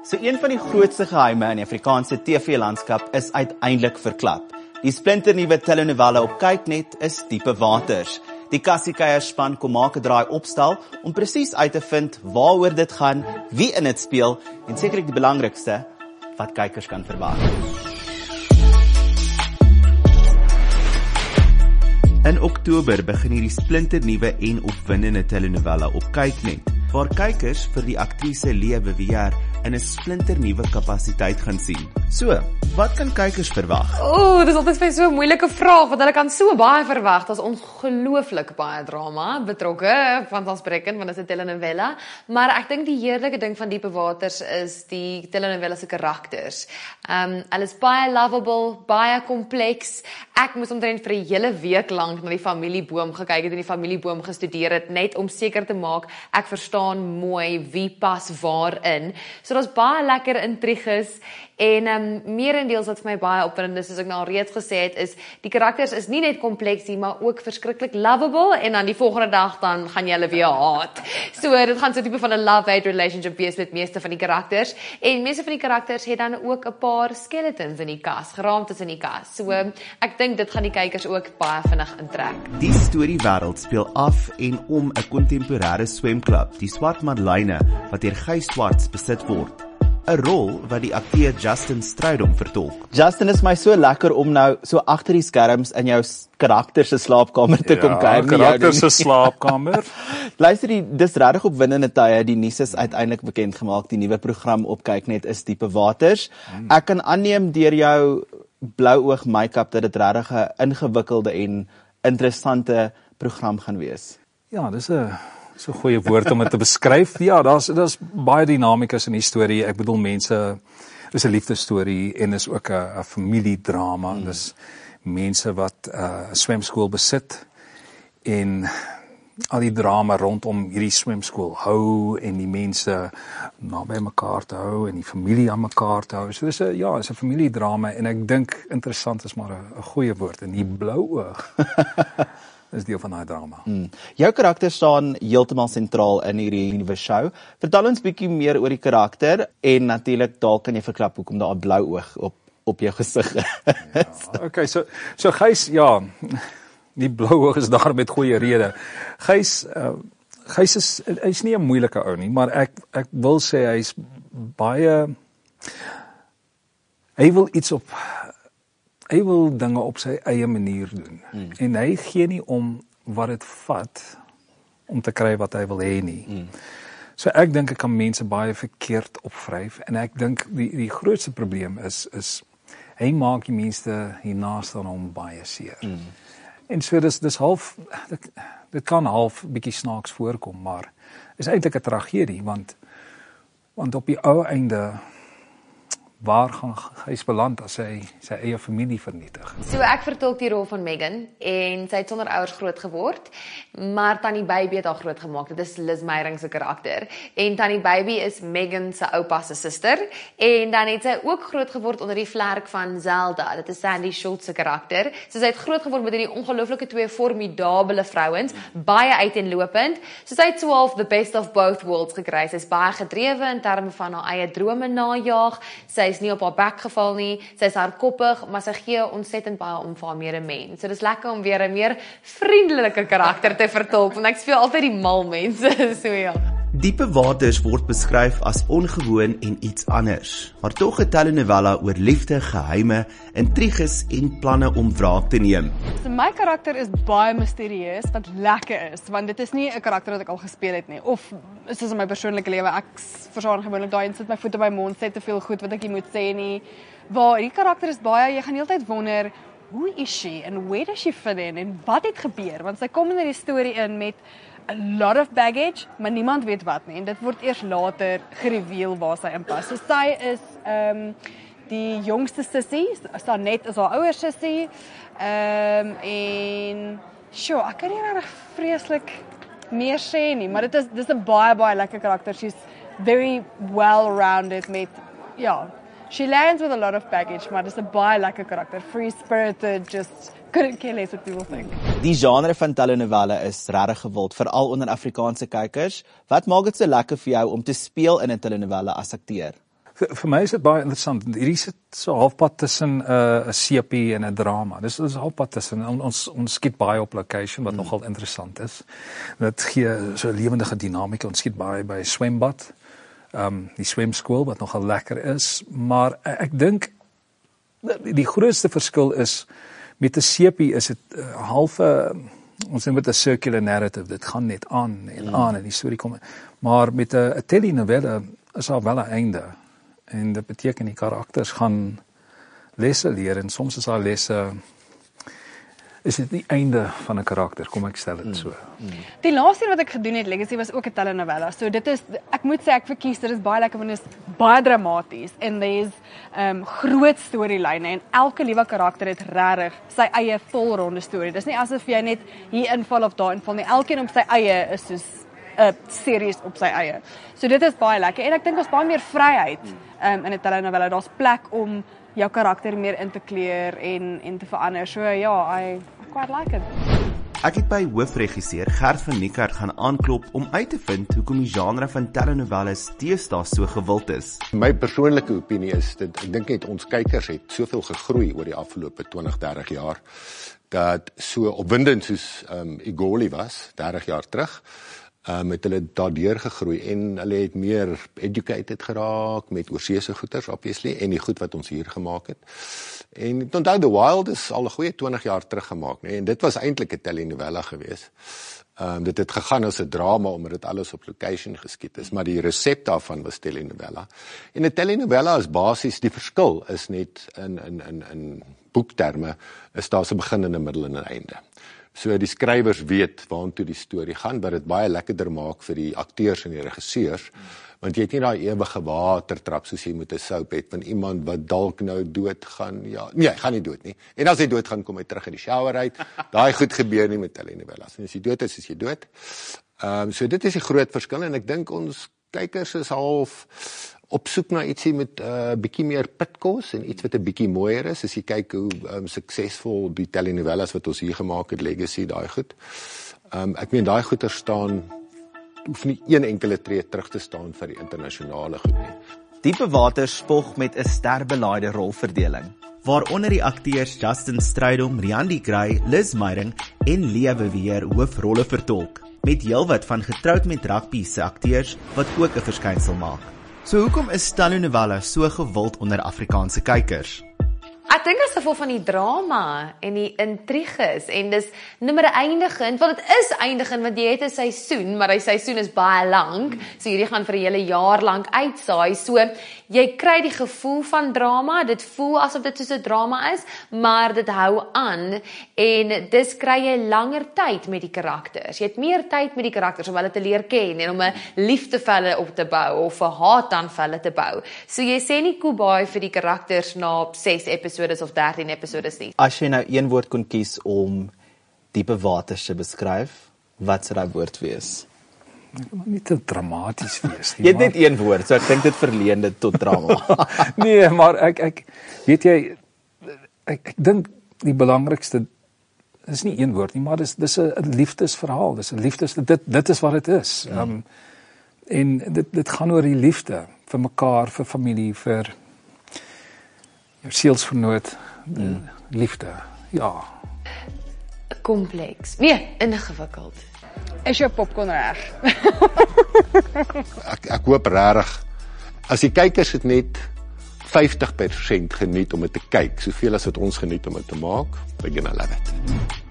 So een van die grootste geheime in die Afrikaanse TV-landskap is uiteindelik verklap. Die splinternuwe telenovelle op Kyknet is Diepe Waters. Die Kassiekyerspan kom maak 'n draai opstel om presies uit te vind waaroor dit gaan, wie in dit speel en sekerlik die belangrikste, wat kykers kan verwag. In Oktober begin hierdie splinternuwe en opwindende telenovelle op Kyknet, waar kykers vir die aktrise Lee Beweer in 'n splinternuwe kapasiteit gaan sien. So, wat kan kykers verwag? Dis altyd vir so 'n moeilike vraag, want hulle kan so baie verwag. Daar's ongelooflik baie drama betrokke, vanselfsprekend, want dit is 'n telenovelle. Maar ek dink die heerlike ding van Diepe Waters is die telenovelle se karakters. Hulle is baie lovable, baie kompleks. Ek moes omtrent vir 'n hele week lank na die familieboom gekyk het en die familieboom gestudeer het, net om seker te maak ek verstaan mooi wie pas waarin. So daar's baie lekker intriges en meerendeels wat vir my baie opwindend is, soos ek nou al reeds gesê het, is die karakters is nie net kompleks nie, maar ook verskriklik lovable en dan die volgende dag dan gaan jy hulle weer haat. So dit gaan so 'n tipe van 'n love-hate relationship wees met meeste van die karakters en meeste van die karakters het dan ook 'n paar skeletons in die kas, geraamtes in die kas. So ek dink dit gaan die kykers ook baie vinnig intrek. Die storiewêreld speel af en om 'n kontemporêre swemklub, die Swart Madeleine, wat deur Gys Swarts besit word. 'n Rol wat die akteur Justin Strydom vertolk. Justin, is my so lekker om nou so agter die skerms in jou karakter se slaapkamer te kom kuier. Ja, karakter se slaapkamer. Luister, dis regtig opwindende tye. Die nuus is uiteindelik bekend gemaak. Die nuwe program op Kyknet is Diepe Waters. Ek kan aanneem deur jou blou oog make-up dat dit regtig 'n ingewikkelde en interessante program gaan wees. Ja, dis 'n goeie woord om dit te beskryf. Ja, daar's baie dinamikas in die storie. Ek bedoel mense, dis 'n liefdesstorie en is ook 'n familiedrama. Dis mense wat 'n swemskool besit en al die drama rondom hierdie swemskool hou en die mense naby mekaar te hou en die familie aan mekaar te hou. So dis 'n familiedrama en ek dink interessant is maar 'n goeie woord en die blou oog is deel van daai drama. Jou karakter staan heeltemal sentraal in hierdie nuwe show. Vertel ons bietjie meer oor die karakter en natuurlik dalk kan jy verklap hoekom daar 'n blou oog op jou gesig is. Ja, okay, so Gys, ja, die blou oog is daar met goeie rede. Gys hy's nie 'n moeilike ou nie, maar ek wil sê hy's baie, hy wil dinge op sy eie manier doen. En hy gee nie om wat dit vat om te kry wat hy wil hê nie. So ek dink ek kan mense baie verkeerd opvryf en ek dink die grootste probleem is hy maak die mense hiernaast aan hom baie seer. En so dis half, dit kan half bietjie snaaks voorkom, maar is eintlik 'n tragedie want op die ou einde, waar gaan hy beland as hy sy eie familie vernietig? So ek vertolk die rol van Megan en sy het sonder ouers groot geword, maar Tannie Baby het haar groot gemaak. Dit is Liz Meyering se karakter. En Tannie Baby is Megan se oupa se suster en dan het sy ook groot geword onder die vlerk van Zelda. Dit is Sandy Schultz se karakter. So sy het groot geword met hierdie ongelooflike twee formidabele vrouens, baie uiteenlopend. So sy het so half the best of both worlds gekry. Sy's baie gedrewe in terme van haar eie drome najaag. Sy is nie op haar bek geval nie, sy is hardkoppig, maar sy gee ontsettend baie om vir haar medemens. So dis lekker om weer 'n meer vriendelike karakter te vertolk, want ek speel altyd die mal mense, so ja. Diepe Waters word beskryf as ongewoon en iets anders, maar tog 'n telenovelle oor liefde, geheime, intriges en planne om wraak te neem. So my karakter is baie misterieus, wat lekker is, want dit is nie 'n karakter wat ek al gespeel het nie, of soos in my persoonlike lewe, ek verstaan gewoonlik daai en sit my voete by mond, sê te veel goed wat ek nie moet sê nie, waar die karakter is baie, jy gaan heeltyd wonder, who is she, and where does she fit in, en wat het gebeur, want sy kom in die storie in met a lot of baggage, maar niemand weet wat nie, en dit word eers later gereveal waar sy inpas. So sy is die jongste sussie, Sanet is haar ouer sussie, en sure, ek kan nie regtig vreeslik meer sê nie, maar dis 'n baie lekker karakter. She's very well-rounded met, ja, she lands with a lot of baggage, maar dis 'n baie lekker karakter, free-spirited, just couldn't care less what people think. Die genre van telenovelle is regtig gewild, veral onder Afrikaanse kykers. Wat maak dit so lekker vir jou om te speel in 'n telenovelle as akteur? Vir my is dit baie interessant. Hierdie sit so halfpad tussen 'n sepie en 'n drama. Dis halfpad tussen. Ons skiet baie op location wat nogal interessant is. Dit gee so 'n lewendige dinamika. Ons skiet baie by 'n swembad. Die swemskool wat nogal lekker is, maar ek dink die grootste verskil is met 'n sepie is dit halfe ons noem dit 'n circular narrative. Dit gaan net aan en die storie kom. Maar met 'n telenovela is daar wel 'n einde. En dit beteken die karakters gaan lesse leer en soms is daar lesse is dit die einde van 'n karakter, kom ek stel dit so. Die laaste wat ek gedoen het, Legacy, was ook 'n telenovela. So dit is, ek moet sê ek verkies, dit is baie lekker want dit is baie dramaties en there's groot storielyne en elke liewe karakter het regtig sy eie volronde storie. Dis nie asof jy net hier inval of daar inval nie. Elkeen op sy eie is soos 'n series op sy eie. So dit is baie lekker en ek dink ons baie meer vryheid in 'n telenovela. Daar's plek om jou karakter meer in te kleur en te verander. So ja, I quite like it. Ek het by hoofregisseur Gert van Niekerk gaan aanklop om uit te vind hoekom die genre van telenovelas deesdae so gewild is. My persoonlike opinie is dit, ek dink net ons kykers het soveel gegroei oor die afgelope 20-30 jaar dat so opwindend soos Igoli was 30 jaar terug. Het hulle daardeur gegroei en hulle het meer educated geraak met oorseese goeters obviously en die goed wat ons hier gemaak het. En onthou The Wild is al 'n goeie 20 jaar terug gemaak, nee, en dit was eintlik 'n telenovela geweest. Dit het gegaan as 'n drama omdat dit alles op location geskied is, maar die resep daarvan was telenovela. En 'n telenovela is basies die verskil is net in boekterme is daar 'n begin en 'n middel en 'n einde. So die skrywers weet waartoe die storie gaan, wat dit baie lekkerder maak vir die akteurs en die regisseurs, want jy het nie daai ewige watertrap soos jy met 'n soap het, van iemand wat dalk nou dood gaan, ja, nee, hy gaan nie dood nie, en as hy dood gaan, kom hy terug in die shower uit, daai goed gebeur nie met telenovelas, en as jy dood is jy dood. So dit is die groot verskil, en ek dink ons kykers is half op soek na ietsie met bietjie meer pitkos en iets wat 'n bietjie mooier is, as jy kyk hoe suksesvol die telenovelas wat ons hier gemaak het, Legacy, daai goed. Ek meen daai goeie staan, hoef nie een enkele tree terug te staan vir die internasionale goed nie. Diepe Water spog met 'n sterbelaaide rolverdeling, waaronder die akteurs Justin Strydom, Rian de Grey, Liz Meyering en Lea Beweer hoofrolle vertolk, met heelwat van Getroud met Rugby se akteurs wat ook 'n verskynsel maak. So hoekom is telenovela so gewild onder Afrikaanse kykers? Ek dink as gevolg van die drama en die intriges en dis nimmer eindigend, want dit is eindigend want jy het 'n seisoen, maar die seisoen is baie lank, so hierdie gaan vir 'n hele jaar lank uitsaai, so jy kry die gevoel van drama, dit voel asof dit soos 'n drama is, maar dit hou aan en dis kry jy langer tyd met die karakters. Jy het meer tyd met die karakters om hulle te leer ken en om 'n liefde vir hulle op te bou of 'n haat aan vir hulle te bou. So jy sê nie koebaai vir die karakters na 6 episodes of 13 episodes nie. As jy nou een woord kon kies om Diepe Water te beskryf, wat sou daai woord wees? Ek wil nie te dramaties wees nie. Jy het net een woord, so ek dink dit verleen dit tot drama. Nee, maar ek weet jy, ek dink die belangrikste is nie een woord nie, maar dis 'n liefdesverhaal, dis 'n dit is wat dit is. En dit gaan oor die liefde vir mekaar, vir familie, vir jou sielsvernoot, liefde. Ja. Kompleks. Nee, ingewikkeld. Is jou popcorn reg? Ek hoop regtig, as die kykers het net 50% geniet om dit te kyk, soveel as wat ons geniet om dit te maak, we're gonna love it.